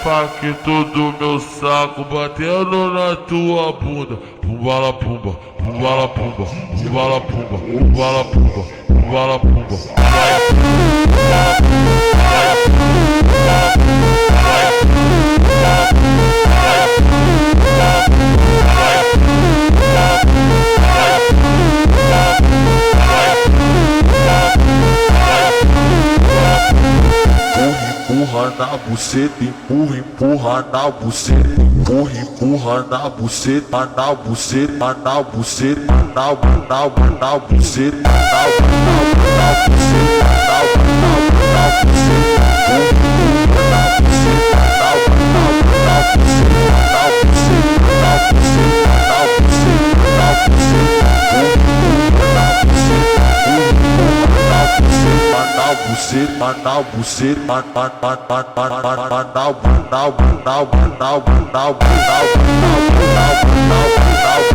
impacto do meu saco batendo na tua bunda. Pumbala pumba, pumbala pumba, pumbala pumba, pumbala pumba, pumbala pumba, pumbala empurra na buceta, empurra, empurra na buceta, empurra, empurra na buceta, na buceta, na buceta, na buceta, na buceta, na buceta, na buceta, na buceta,